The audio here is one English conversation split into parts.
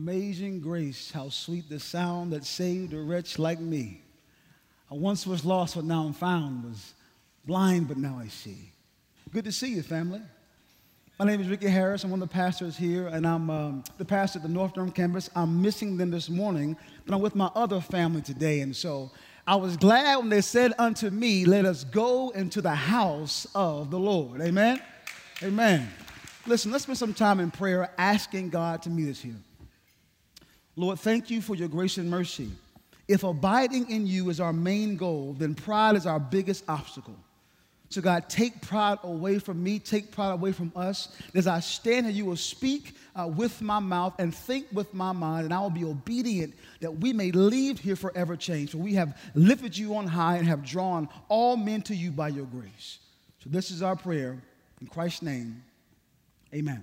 Amazing grace, how sweet the sound that saved a wretch like me. I once was lost, but now I'm found, was blind, but now I see. Good to see you, family. My name is Ricky Harris. I'm one of the pastors here, and I'm the pastor at the North Durham campus. I'm missing them this morning, but I'm with my other family today, and so I was glad when they said unto me, let us go into the house of the Lord. Amen? Amen. Listen, let's spend some time in prayer asking God to meet us here. Lord, thank you for your grace and mercy. If abiding in you is our main goal, then pride is our biggest obstacle. So God, take pride away from me, take pride away from us. As I stand here, you will speak with my mouth and think with my mind, and I will be obedient that we may leave here forever changed. For we have lifted you on high and have drawn all men to you by your grace. So this is our prayer. In Christ's name, amen.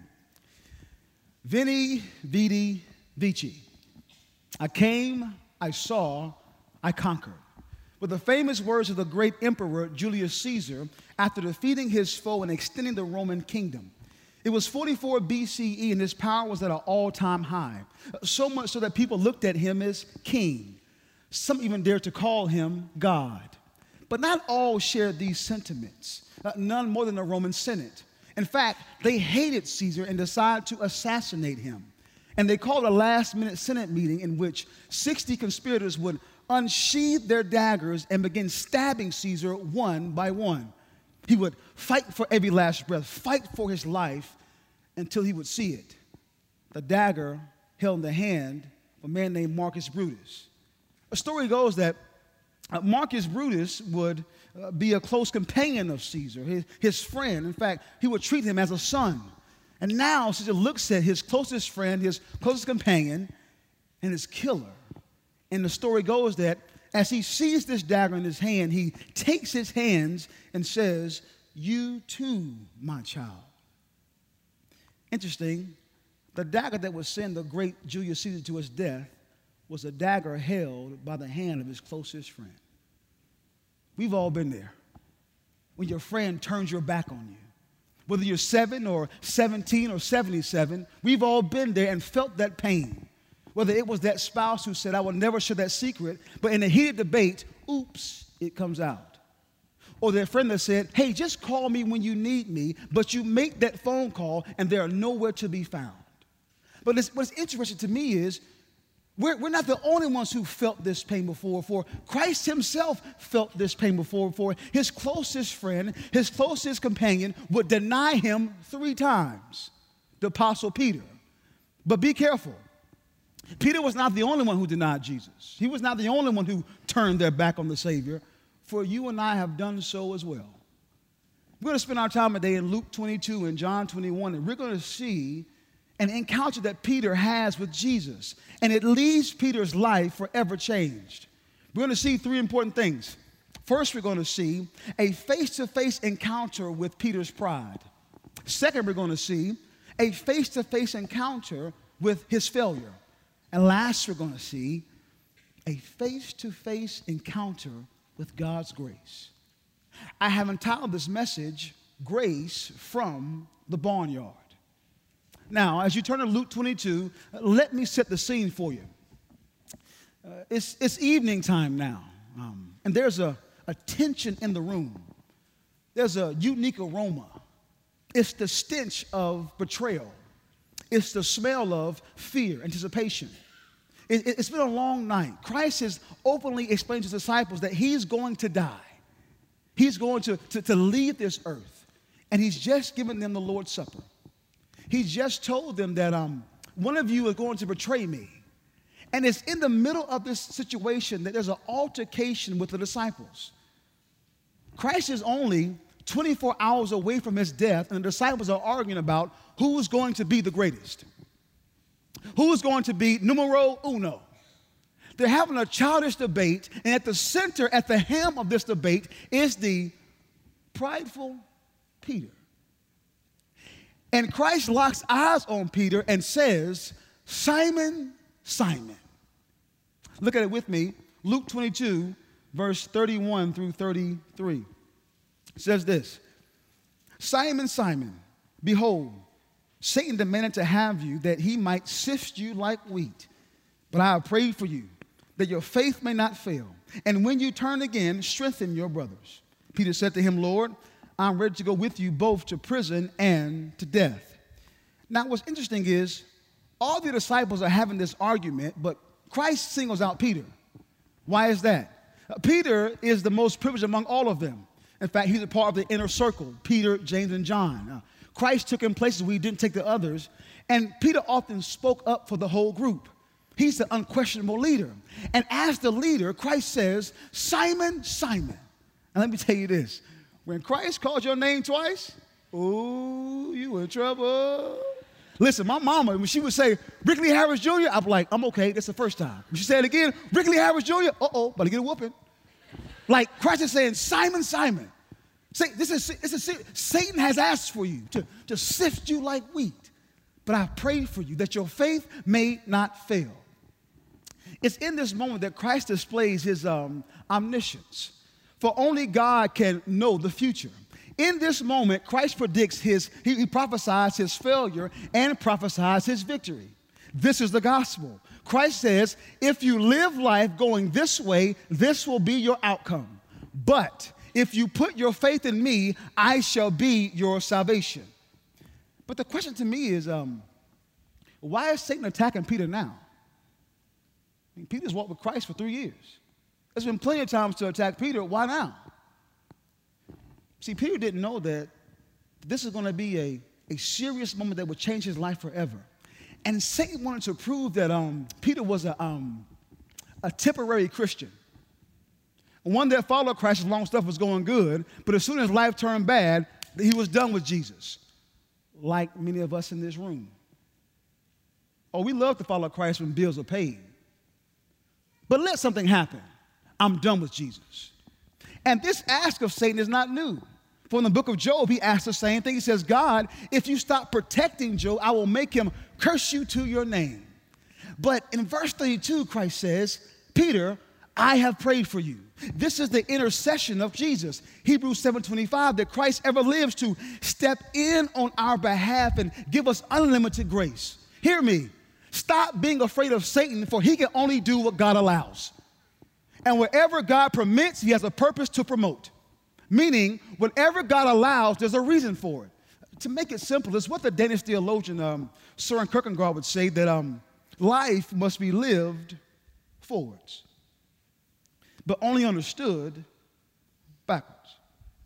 Veni, vidi, vici. I came, I saw, I conquered. With the famous words of the great emperor Julius Caesar after defeating his foe and extending the Roman kingdom. It was 44 BCE and his power was at an all-time high, so much so that people looked at him as king. Some even dared to call him God. But not all shared these sentiments, none more than the Roman Senate. In fact, they hated Caesar and decided to assassinate him. And they called a last-minute Senate meeting in which 60 conspirators would unsheathe their daggers and begin stabbing Caesar one by one. He would fight for every last breath, fight for his life until he would see it. The dagger held in the hand of a man named Marcus Brutus. A story goes that Marcus Brutus would be a close companion of Caesar, his friend. In fact, he would treat him as a son. And now Caesar looks at his closest friend, his closest companion, and his killer. And the story goes that as he sees this dagger in his hand, he takes his hands and says, "You too, my child." Interesting, the dagger that would send the great Julius Caesar to his death was a dagger held by the hand of his closest friend. We've all been there when your friend turns your back on you. Whether you're 7 or 17 or 77, we've all been there and felt that pain. Whether it was that spouse who said, I will never share that secret, but in a heated debate, oops, it comes out. Or that friend that said, hey, just call me when you need me, but you make that phone call and they are nowhere to be found. But what's interesting to me is we're not the only ones who felt this pain before. For Christ himself felt this pain before. For his closest friend, his closest companion would deny him 3 times, the Apostle Peter. But be careful. Peter was not the only one who denied Jesus. He was not the only one who turned their back on the Savior. For you and I have done so as well. We're going to spend our time today in Luke 22 and John 21, and we're going to see an encounter that Peter has with Jesus, and it leaves Peter's life forever changed. We're going to see 3 important things. First, we're going to see a face-to-face encounter with Peter's pride. Second, we're going to see a face-to-face encounter with his failure. And last, we're going to see a face-to-face encounter with God's grace. I have entitled this message, Grace from the Barnyard. Now, as you turn to Luke 22, let me set the scene for you. It's evening time now, and there's a tension in the room. There's a unique aroma. It's the stench of betrayal. It's the smell of fear, anticipation. It's been a long night. Christ has openly explained to his disciples that he's going to die. He's going to leave this earth, and he's just given them the Lord's Supper. He just told them that one of you is going to betray me. And it's in the middle of this situation that there's an altercation with the disciples. Christ is only 24 hours away from his death, and the disciples are arguing about who is going to be the greatest. Who is going to be numero uno? They're having a childish debate, and at the center, at the hem of this debate, is the prideful Peter. And Christ locks eyes on Peter and says, Simon, Simon. Look at it with me. Luke 22, verse 31 through 33. It says this, Simon, Simon, behold, Satan demanded to have you that he might sift you like wheat. But I have prayed for you that your faith may not fail. And when you turn again, strengthen your brothers. Peter said to him, Lord, I'm ready to go with you both to prison and to death. Now, what's interesting is all the disciples are having this argument, but Christ singles out Peter. Why is that? Peter is the most privileged among all of them. In fact, he's a part of the inner circle, Peter, James, and John. Christ took him places where he didn't take the others, and Peter often spoke up for the whole group. He's the unquestionable leader. And as the leader, Christ says, Simon, Simon. And let me tell you this. When Christ called your name twice, ooh, you in trouble. Listen, my mama, when she would say, Wrigley Harris Jr., I'd be like, I'm okay, that's the first time. When she said it again, Wrigley Harris Jr., about to get a whooping. Like Christ is saying, Simon, Simon. Satan has asked for you to sift you like wheat. But I prayed for you that your faith may not fail. It's in this moment that Christ displays his omniscience. For only God can know the future. In this moment, Christ predicts he prophesies his failure and prophesies his victory. This is the gospel. Christ says, if you live life going this way, this will be your outcome. But if you put your faith in me, I shall be your salvation. But the question to me is, why is Satan attacking Peter now? I mean, Peter's walked with Christ for 3 years. There's been plenty of times to attack Peter. Why now? See, Peter didn't know that this is going to be a serious moment that would change his life forever. And Satan wanted to prove that Peter was a temporary Christian. One that followed Christ as long stuff was going good, but as soon as life turned bad, he was done with Jesus, like many of us in this room. Oh, we love to follow Christ when bills are paid. But let something happen. I'm done with Jesus. And this ask of Satan is not new. For in the book of Job, he asked the same thing. He says, God, if you stop protecting Job, I will make him curse you to your name. But in verse 32, Christ says, Peter, I have prayed for you. This is the intercession of Jesus. Hebrews 7:25, that Christ ever lives to step in on our behalf and give us unlimited grace. Hear me. Stop being afraid of Satan, for he can only do what God allows. And wherever God permits, he has a purpose to promote. Meaning, whatever God allows, there's a reason for it. To make it simple, it's what the Danish theologian Søren Kierkegaard would say, that life must be lived forwards, but only understood backwards.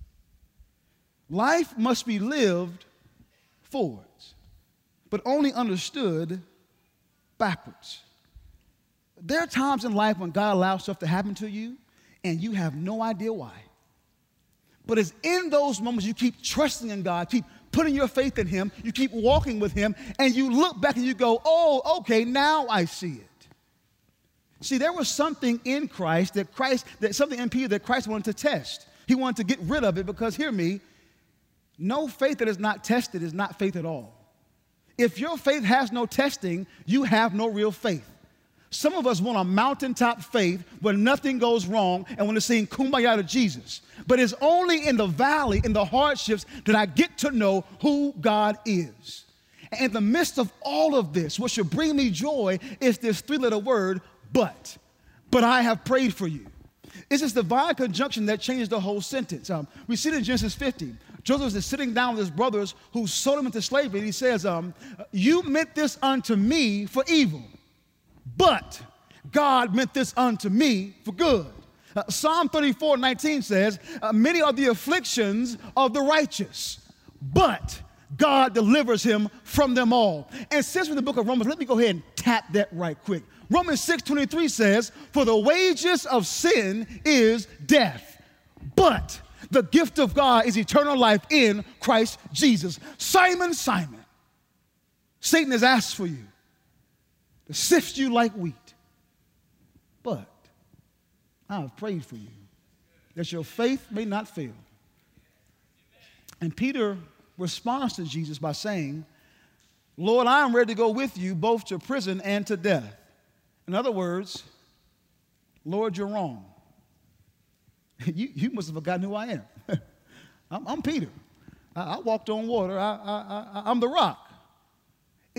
Life must be lived forwards, but only understood backwards. There are times in life when God allows stuff to happen to you and you have no idea why. But it's in those moments you keep trusting in God, keep putting your faith in him, you keep walking with him, and you look back and you go, oh, okay, now I see it. See, there was something in Christ, something in Peter that Christ wanted to test. He wanted to get rid of it because, hear me, no faith that is not tested is not faith at all. If your faith has no testing, you have no real faith. Some of us want a mountaintop faith where nothing goes wrong and want to sing Kumbaya to Jesus. But it's only in the valley, in the hardships, that I get to know who God is. And in the midst of all of this, what should bring me joy is this three-letter word, but. But I have prayed for you. It's this divine conjunction that changes the whole sentence. We see it in Genesis 50. Joseph is sitting down with his brothers who sold him into slavery. And he says, you meant this unto me for evil, but God meant this unto me for good. Psalm 34:19 says, many are the afflictions of the righteous, but God delivers him from them all. And since we're in the book of Romans, let me go ahead and tap that right quick. Romans 6:23 says, for the wages of sin is death, but the gift of God is eternal life in Christ Jesus. Simon, Simon, Satan has asked for you to sift you like wheat, but I have prayed for you that your faith may not fail. And Peter responds to Jesus by saying, Lord, I am ready to go with you both to prison and to death. In other words, Lord, you're wrong. You must have forgotten who I am. I'm Peter. I walked on water. I'm the rock.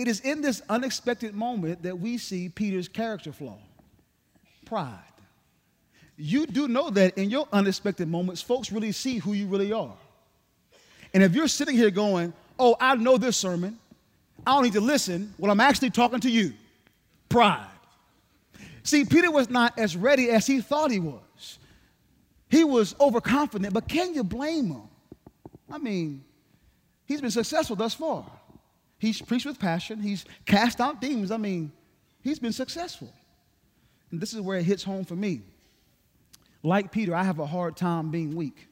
It is in this unexpected moment that we see Peter's character flaw, pride. You do know that in your unexpected moments, folks really see who you really are. And if you're sitting here going, oh, I know this sermon, I don't need to listen, well, I'm actually talking to you. Pride. See, Peter was not as ready as he thought he was. He was overconfident, but can you blame him? I mean, he's been successful thus far. He's preached with passion. He's cast out demons. I mean, he's been successful. And this is where it hits home for me. Like Peter, I have a hard time being weak.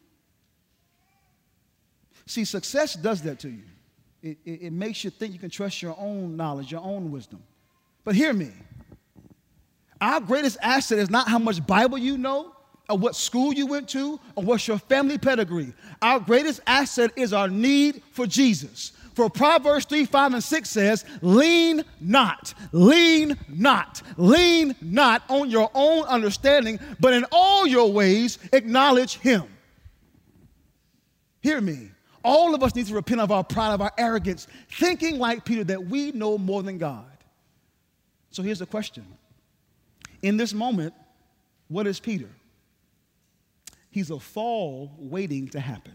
See, success does that to you. It makes you think you can trust your own knowledge, your own wisdom. But hear me. Our greatest asset is not how much Bible you know, or what school you went to, or what's your family pedigree. Our greatest asset is our need for Jesus. For Proverbs 3, 5, and 6 says, lean not on your own understanding, but in all your ways acknowledge him. Hear me. All of us need to repent of our pride, of our arrogance, thinking like Peter that we know more than God. So here's the question. In this moment, what is Peter? He's a fall waiting to happen.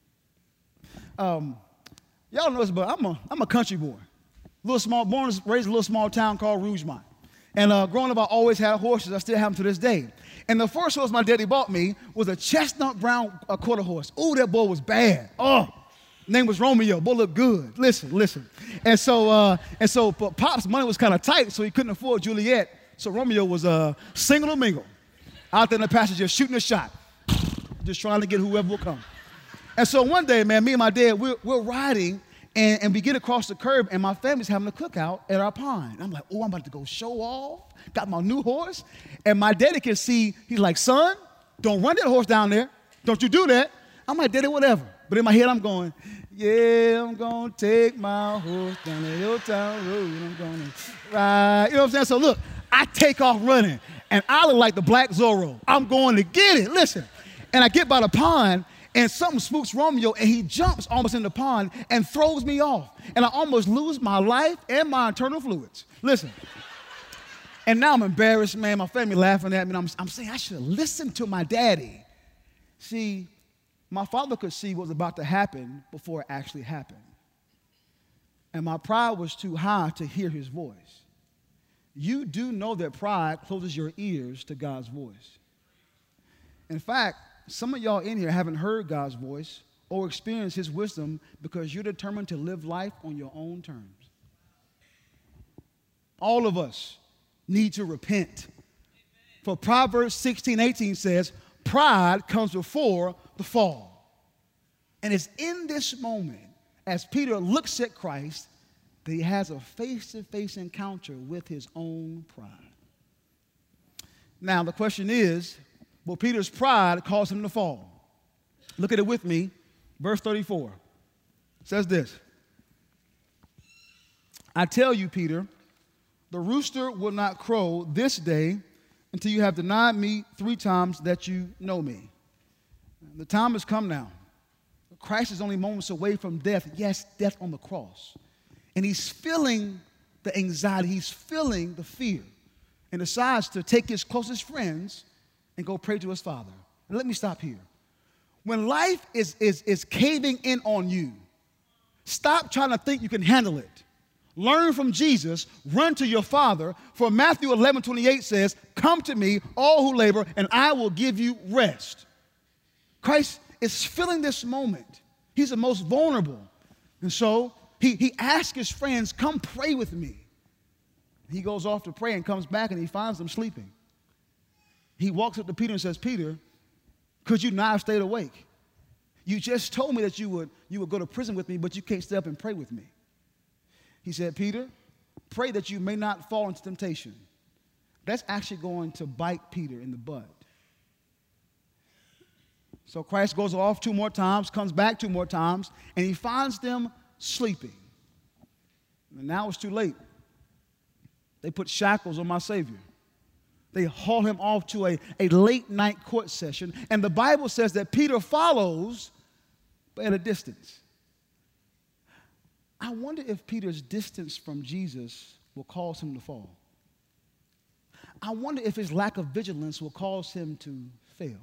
Y'all know this, but I'm a country boy. Born and raised in a little small town called Rougemont. And growing up, I always had horses. I still have them to this day. And the first horse my daddy bought me was a chestnut brown quarter horse. Ooh, that boy was bad. Oh, name was Romeo. Boy looked good. Listen. And so but Pop's money was kind of tight, so he couldn't afford Juliet. So Romeo was single or mingle, out there in the pasture just shooting a shot, just trying to get whoever will come. And so one day, man, me and my dad, we're riding, and we get across the curb, and my family's having a cookout at our pond. I'm like, oh, I'm about to go show off. Got my new horse. And my daddy can see, he's like, son, don't run that horse down there. Don't you do that. I'm like, daddy, whatever. But in my head, I'm going, yeah, I'm going to take my horse down the Hilltown Road. I'm going to ride. You know what I'm saying? So look, I take off running, and I look like the Black Zorro. I'm going to get it. Listen. And I get by the pond, and something spooks Romeo, and he jumps almost in the pond and throws me off. And I almost lose my life and my internal fluids. Listen. And now I'm embarrassed, man. My family laughing at me. And I'm saying I should have listened to my daddy. See, my father could see what was about to happen before it actually happened. And my pride was too high to hear his voice. You do know that pride closes your ears to God's voice. In fact, some of y'all in here haven't heard God's voice or experienced his wisdom because you're determined to live life on your own terms. All of us need to repent. For Proverbs 16:18 says, pride comes before the fall. And it's in this moment, as Peter looks at Christ, that he has a face-to-face encounter with his own pride. Now, the question is, will Peter's pride cause him to fall? Look at it with me. Verse 34 says this. I tell you, Peter, the rooster will not crow this day until you have denied me 3 times that you know me. The time has come now. Christ is only moments away from death. Yes, death on the cross. And he's feeling the anxiety. He's feeling the fear. And decides to take his closest friends and go pray to his Father. And let me stop here. When life is caving in on you, stop trying to think you can handle it. Learn from Jesus, run to your Father, for Matthew 11:28 says, come to me, all who labor, and I will give you rest. Christ is feeling this moment. He's the most vulnerable. And so he asks his friends, come pray with me. He goes off to pray and comes back and he finds them sleeping. He walks up to Peter and says, Peter, could you not have stayed awake? You just told me that you would go to prison with me, but you can't stay up and pray with me. He said, Peter, pray that you may not fall into temptation. That's actually going to bite Peter in the butt. So Christ goes off 2 more times, comes back 2 more times, and he finds them sleeping. And now it's too late. They put shackles on my Savior. They haul him off to a late night court session. And the Bible says that Peter follows, but at a distance. I wonder if Peter's distance from Jesus will cause him to fall. I wonder if his lack of vigilance will cause him to fail.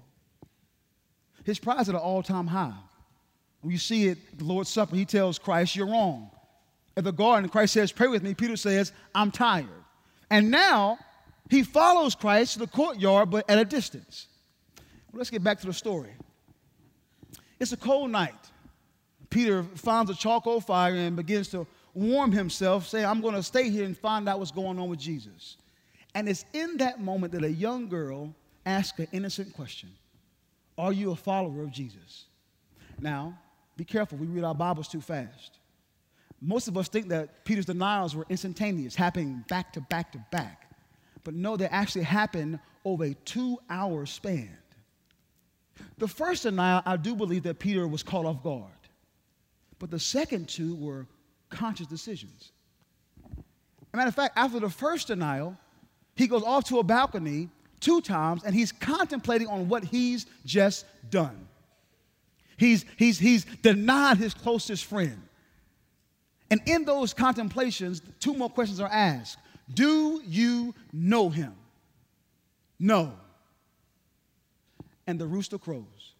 His pride's at an all-time high. When you see it, the Lord's Supper, he tells Christ, you're wrong. At the garden, Christ says, pray with me. Peter says, I'm tired. And now he follows Christ to the courtyard, but at a distance. Well, let's get back to the story. It's a cold night. Peter finds a charcoal fire and begins to warm himself, saying, I'm going to stay here and find out what's going on with Jesus. And it's in that moment that a young girl asks an innocent question. Are you a follower of Jesus? Now, be careful. We read our Bibles too fast. Most of us think that Peter's denials were instantaneous, happening back to back to back. But no, they actually happened over a 2-hour span. The first denial, I do believe that Peter was caught off guard. But the second two were conscious decisions. As a matter of fact, after the first denial, he goes off to a balcony 2 times, and he's contemplating on what he's just done. He's denied his closest friend. And in those contemplations, 2 more questions are asked. Do you know him? No. And the rooster crows.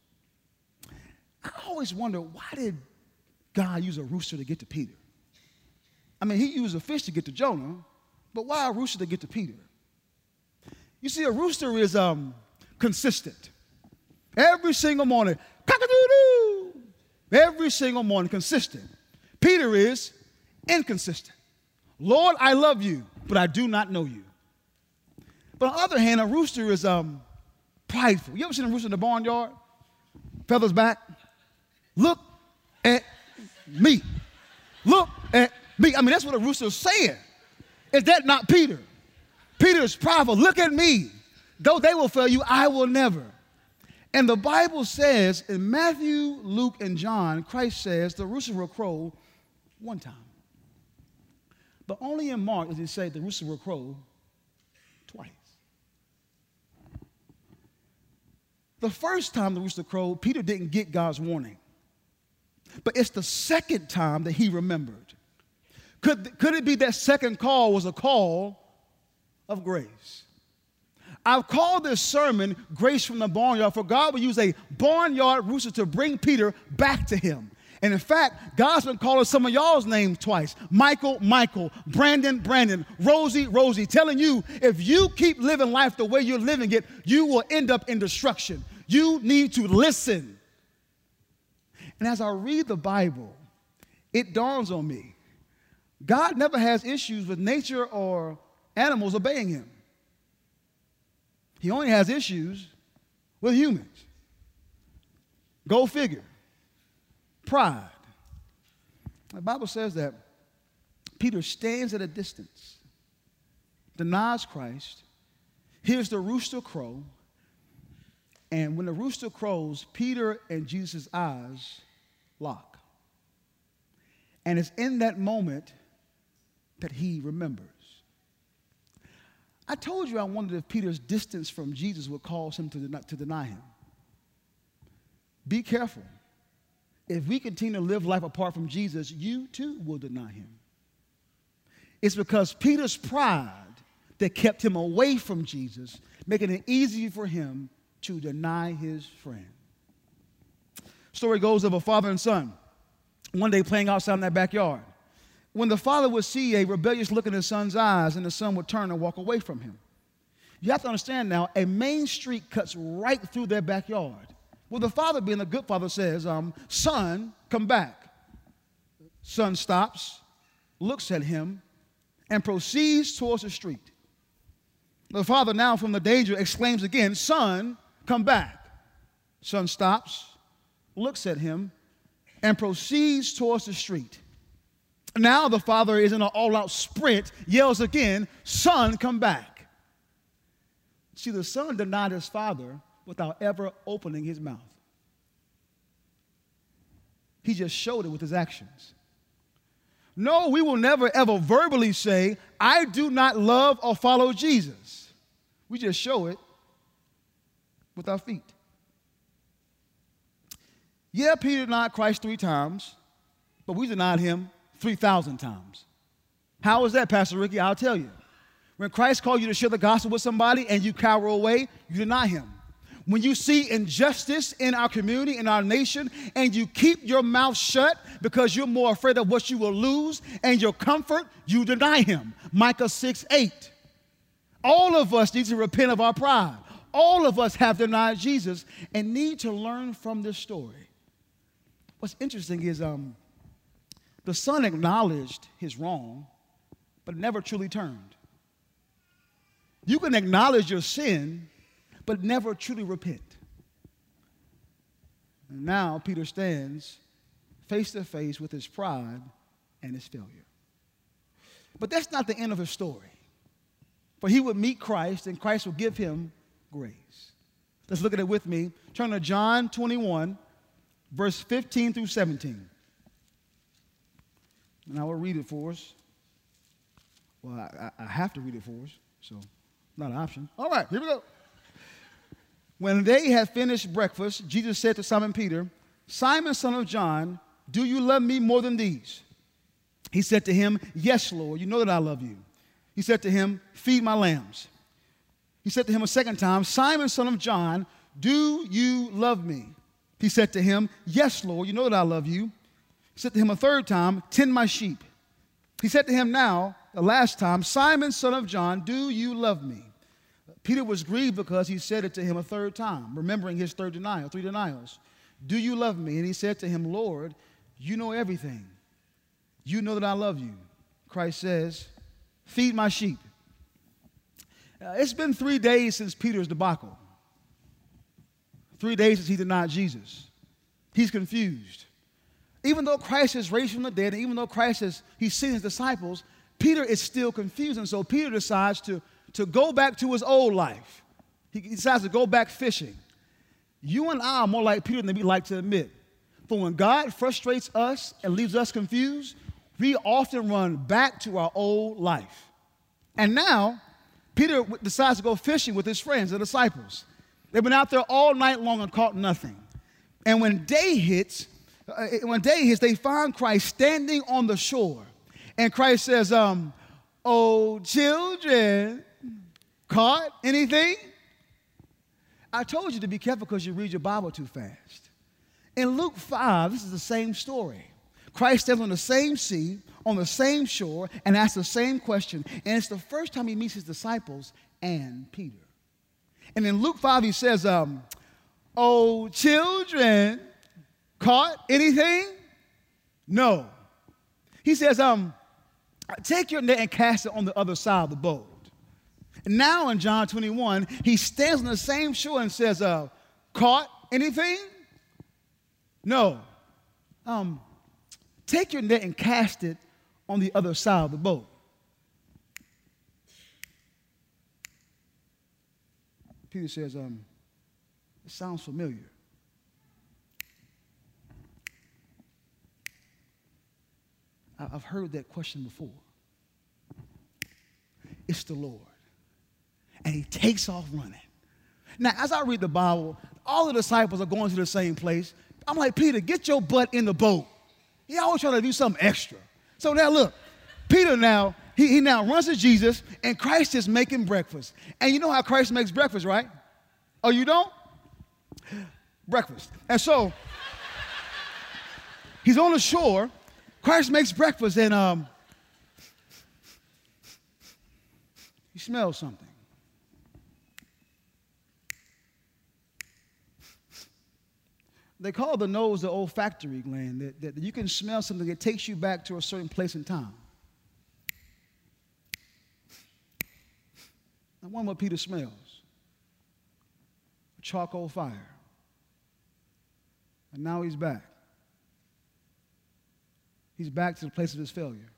I always wonder, why did God use a rooster to get to Peter? I mean, he used a fish to get to Jonah, but why a rooster to get to Peter? You see, a rooster is consistent. Every single morning, cock-a-doo-doo. Every single morning, consistent. Peter is inconsistent. Lord, I love you, but I do not know you. But on the other hand, a rooster is prideful. You ever seen a rooster in the barnyard? Feathers back. Look at me. Look at me. I mean, that's what a rooster is saying. Is that not Peter? Peter is prideful. Look at me. Though they will fail you, I will never. And the Bible says in Matthew, Luke, and John, Christ says the rooster will crow 1 time. But only in Mark does he say the rooster will crow twice. The first time the rooster crowed, Peter didn't get God's warning. But it's the second time that he remembered. Could it be that second call was a call of grace? I've called this sermon Grace from the Barnyard, for God will use a barnyard rooster to bring Peter back to him. And in fact, God's been calling some of y'all's names twice. Michael, Brandon, Rosie, telling you if you keep living life the way you're living it, you will end up in destruction. You need to listen. And as I read the Bible, it dawns on me, God never has issues with nature or animals obeying him. He only has issues with humans. Go figure. Pride. The Bible says that Peter stands at a distance, denies Christ, hears the rooster crow, and when the rooster crows, Peter and Jesus' eyes lock. And it's in that moment that he remembers. I told you I wondered if Peter's distance from Jesus would cause him to deny him. Be careful. If we continue to live life apart from Jesus, you too will deny him. It's because Peter's pride that kept him away from Jesus, making it easy for him to deny his friend. Story goes of a father and son, one day playing outside in their backyard. When the father would see a rebellious look in his son's eyes, and the son would turn and walk away from him. You have to understand now, a main street cuts right through their backyard. Well, the father, being a good father, says, son, come back. Son stops, looks at him, and proceeds towards the street. The father, now from the danger, exclaims again, son, come back. Son stops, looks at him, and proceeds towards the street. Now the father is in an all-out sprint, yells again, son, come back. See, the son denied his father without ever opening his mouth. He just showed it with his actions. No, we will never ever verbally say, I do not love or follow Jesus. We just show it with our feet. Yeah, Peter denied Christ 3 times, but we denied him 3,000 times. How is that, Pastor Ricky? I'll tell you. When Christ called you to share the gospel with somebody and you cower away, you deny him. When you see injustice in our community, in our nation, and you keep your mouth shut because you're more afraid of what you will lose and your comfort, you deny him. Micah 6:8. All of us need to repent of our pride. All of us have denied Jesus and need to learn from this story. What's interesting is the son acknowledged his wrong, but never truly turned. You can acknowledge your sin, but never truly repent. And now Peter stands face to face with his pride and his failure. But that's not the end of his story. For he would meet Christ, and Christ will give him grace. Let's look at it with me. Turn to John 21, verse 15 through 17. And I will read it for us. Well, I have to read it for us, so not an option. All right, here we go. When they had finished breakfast, Jesus said to Simon Peter, "Simon, son of John, do you love me more than these?" He said to him, "Yes, Lord, you know that I love you." He said to him, "Feed my lambs." He said to him a second time, "Simon, son of John, do you love me?" He said to him, "Yes, Lord, you know that I love you." He said to him a third time, "Tend my sheep." He said to him now, the last time, "Simon, son of John, do you love me?" Peter was grieved because he said it to him a third time, remembering his three denials. "Do you love me?" And he said to him, "Lord, you know everything. You know that I love you." Christ says, "Feed my sheep." It's been 3 days since Peter's debacle. 3 days since he denied Jesus. He's confused. Even though Christ is raised from the dead, and even though he's seen his disciples, Peter is still confused. And so Peter decides to go back to his old life. He decides to go back fishing. You and I are more like Peter than we like to admit. For when God frustrates us and leaves us confused, we often run back to our old life. And now, Peter decides to go fishing with his friends, the disciples. They've been out there all night long and caught nothing. And when day hits, they find Christ standing on the shore. And Christ says, "Oh, children, caught anything?" I told you to be careful because you read your Bible too fast. In Luke 5, this is the same story. Christ stands on the same sea, on the same shore, and asks the same question. And it's the first time he meets his disciples and Peter. And in Luke 5, he says, "Oh, children, caught anything?" No. He says, "Take your net and cast it on the other side of the boat." And now in John 21, he stands on the same shore and says, "Caught anything?" No. Take your net and cast it on the other side of the boat. Peter says, "It sounds familiar." I've heard that question before. It's the Lord. And he takes off running. Now, as I read the Bible, all the disciples are going to the same place. I'm like, "Peter, get your butt in the boat." He always trying to do something extra. So now look, Peter now, he now runs to Jesus, and Christ is making breakfast. And you know how Christ makes breakfast, right? Oh, you don't? Breakfast. And so he's on the shore. Christ makes breakfast, and he smells something. They call the nose the olfactory gland, that you can smell something that takes you back to a certain place in time. I wonder what Peter smells. A charcoal fire. And now he's back. He's back to the place of his failure.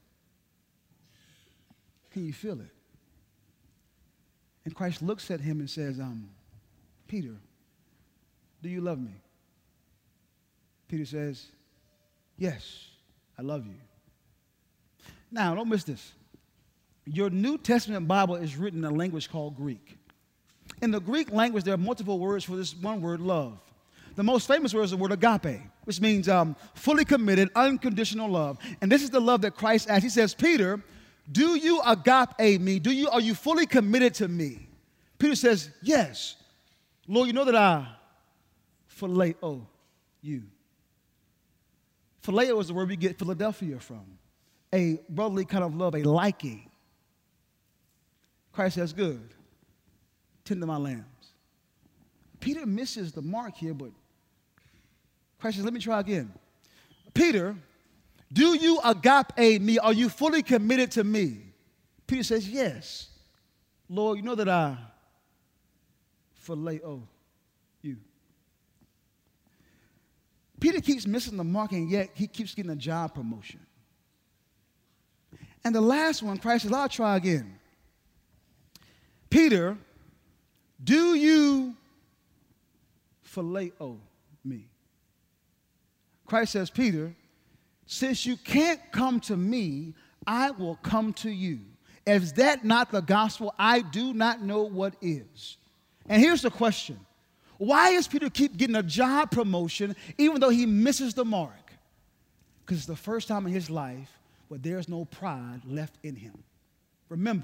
Can you feel it? And Christ looks at him and says, "Peter, do you love me?" Peter says, "Yes, I love you." Now, don't miss this. Your New Testament Bible is written in a language called Greek. In the Greek language, there are multiple words for this one word, love. the most famous word is the word agape, which means fully committed, unconditional love. And this is the love that Christ asked. He says, Peter, do you agape me? Are you fully committed to me? Peter says, yes. Lord, you know that I phileo you. Phileo is the word we get Philadelphia from. A brotherly kind of love, a liking. Christ says, good. Tend to my lambs. Peter misses the mark here, but Christ says, let me try again. Peter, do you agape me? Are you fully committed to me? Peter says, yes. Lord, you know that I phileo you. Peter keeps missing the mark, and yet he keeps getting a job promotion. And the last one, Christ says, I'll try again. Peter, do you phileo me? Christ says, Peter, since you can't come to me, I will come to you. Is that not the gospel? I do not know what is. And here's the question. Why does Peter keep getting a job promotion even though he misses the mark? Because it's the first time in his life where there's no pride left in him. Remember,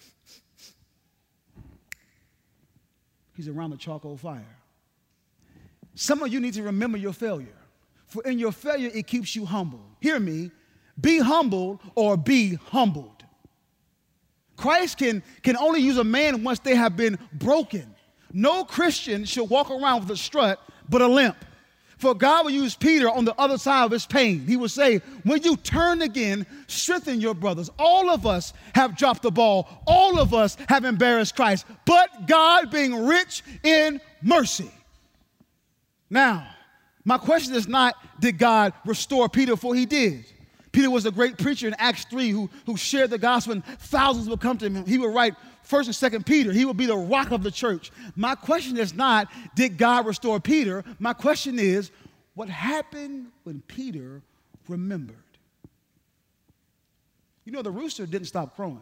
he's around the charcoal fire. Some of you need to remember your failure. For in your failure, it keeps you humble. Hear me. Be humble or be humbled. Christ can only use a man once they have been broken. No Christian should walk around with a strut but a limp. For God will use Peter on the other side of his pain. He will say, when you turn again, strengthen your brothers. All of us have dropped the ball. All of us have embarrassed Christ. But God being rich in mercy. Now, my question is not, did God restore Peter? For he did. Peter was a great preacher in Acts 3 who shared the gospel, and thousands would come to him. He would write 1st and 2nd Peter. He would be the rock of the church. My question is not, did God restore Peter? My question is, what happened when Peter remembered? You know, the rooster didn't stop crowing.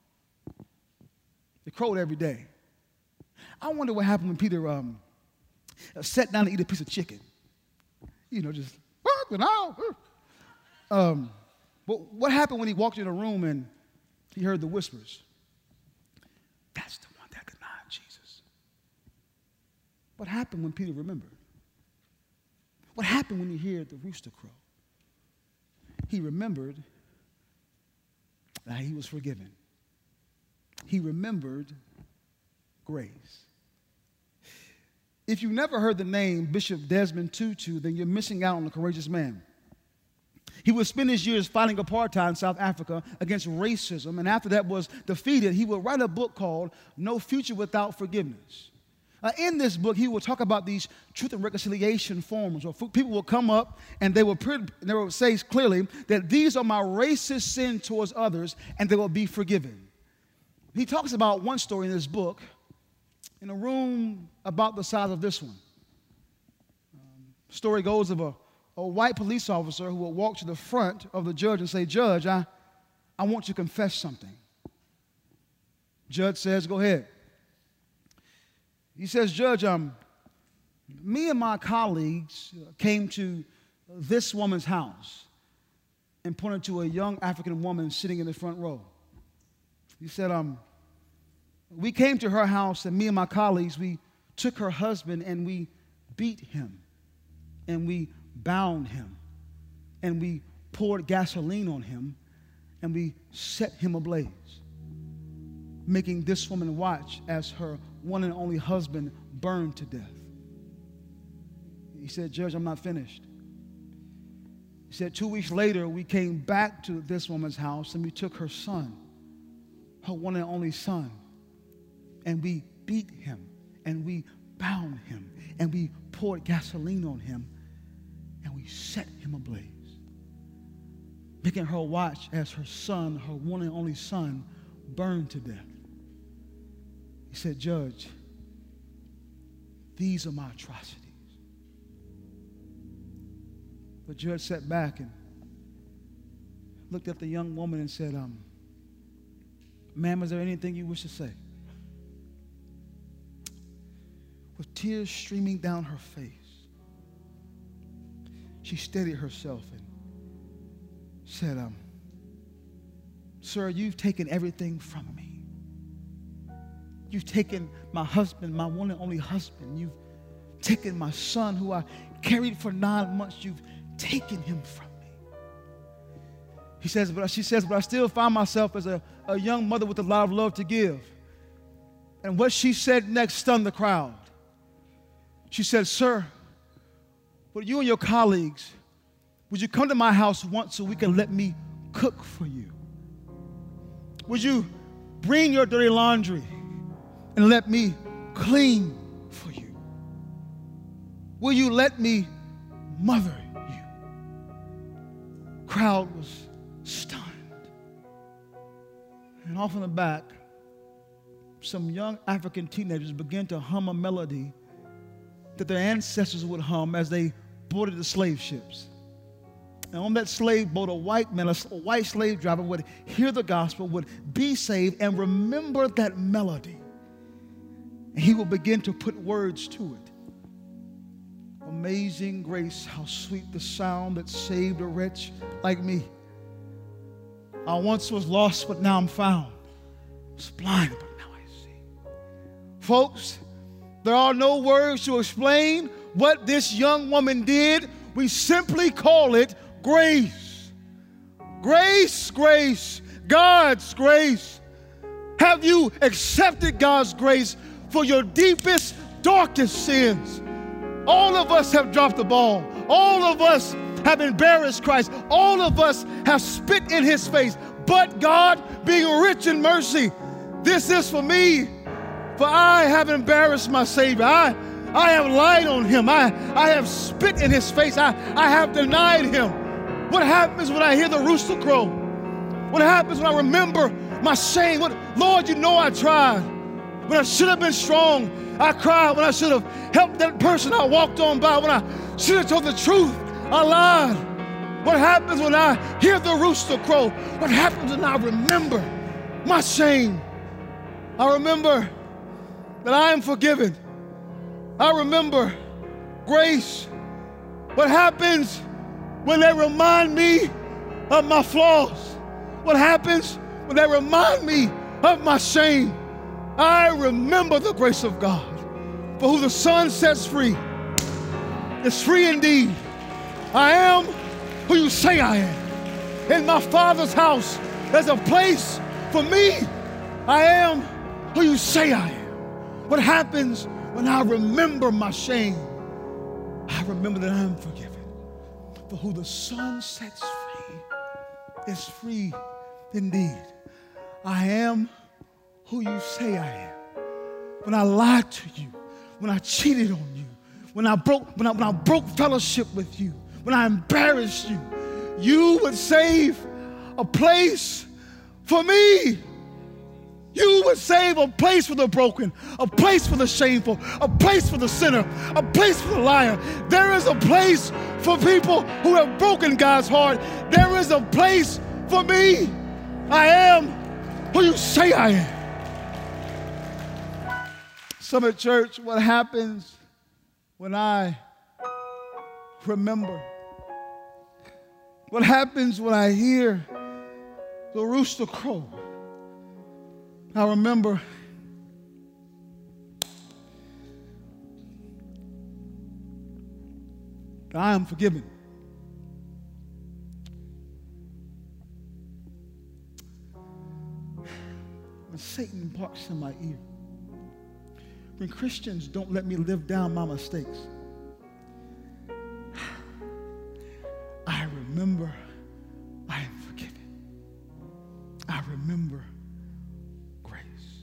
It crowed every day. I wonder what happened when Peter sat down to eat a piece of chicken. You know, just, but what happened when he walked in a room and he heard the whispers? That's the one that denied Jesus. What happened when Peter remembered? What happened when he heard the rooster crow? He remembered that he was forgiven. He remembered grace. If you've never heard the name Bishop Desmond Tutu, then you're missing out on a courageous man. He would spend his years fighting apartheid in South Africa against racism, and after that was defeated, he would write a book called No Future Without Forgiveness. In this book, he would talk about these truth and reconciliation forums, where people will come up and they will say clearly that these are my racist sins towards others, and they will be forgiven. He talks about one story in this book in a room about the size of this one. Story goes of a white police officer who will walk to the front of the judge and say, Judge, I want you to confess something. Judge says, go ahead. He says, Judge, me and my colleagues came to this woman's house and pointed to a young African woman sitting in the front row. He said, we came to her house, and me and my colleagues, we took her husband and we beat him and we bound him and we poured gasoline on him and we set him ablaze, making this woman watch as her one and only husband burned to death. He said, Judge, I'm not finished. He said, 2 weeks later, we came back to this woman's house and we took her son, her one and only son, and we beat him and we bound him and we poured gasoline on him and we set him ablaze, making her watch as her son, her one and only son, burned to death. He said, Judge, these are my atrocities. The judge sat back and looked at the young woman and said, ma'am, is there anything you wish to say? With tears streaming down her face, she steadied herself and said, sir, you've taken everything from me. You've taken my husband, my one and only husband. You've taken my son who I carried for 9 months. You've taken him from me. She says, but I still find myself as a young mother with a lot of love to give. And what she said next stunned the crowd. She said, sir, would you and your colleagues, would you come to my house once so we can let me cook for you? Would you bring your dirty laundry and let me clean for you? Will you let me mother you? Crowd was stunned. And off in the back, some young African teenagers began to hum a melody that their ancestors would hum as they boarded the slave ships. And on that slave boat, a white man, a white slave driver would hear the gospel, would be saved, and remember that melody. And he would begin to put words to it. Amazing grace, how sweet the sound that saved a wretch like me. I once was lost, but now I'm found. I was blind, but now I see. Folks, there are no words to explain what this young woman did. We simply call it grace. Grace, grace, God's grace. Have you accepted God's grace for your deepest, darkest sins? All of us have dropped the ball. All of us have embarrassed Christ. All of us have spit in his face. But God, being rich in mercy, this is for me, for I have embarrassed my Savior. I have lied on him. I have spit in his face. I have denied him. What happens when I hear the rooster crow? What happens when I remember my shame? Lord, you know I tried. When I should have been strong, I cried. When I should have helped that person I walked on by, when I should have told the truth, I lied. What happens when I hear the rooster crow? What happens when I remember my shame? I remember that I am forgiven. I remember grace. What happens when they remind me of my flaws? What happens when they remind me of my shame? I remember the grace of God. For who the Son sets free is free indeed. I am who you say I am. In my Father's house, there's a place for me. I am who you say I am. What happens when I remember my shame? I remember that I am forgiven. For who the Son sets free is free indeed. I am who you say I am. When I lied to you, when I cheated on you, when I broke fellowship with you, when I embarrassed you, you would save a place for me. You would save a place for the broken, a place for the shameful, a place for the sinner, a place for the liar. There is a place for people who have broken God's heart. There is a place for me. I am who you say I am. Summit Church, what happens when I remember? What happens when I hear the rooster crow? I remember that I am forgiven. When Satan barks in my ear, when Christians don't let me live down my mistakes, I remember I am forgiven. I remember grace.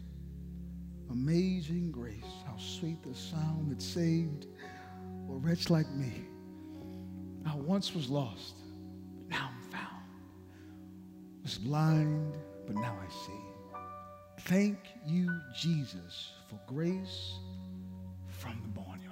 Amazing grace, how sweet the sound that saved a wretch like me. I once was lost, but now I'm found. Was blind, but now I see. Thank you, Jesus, for grace from the morning.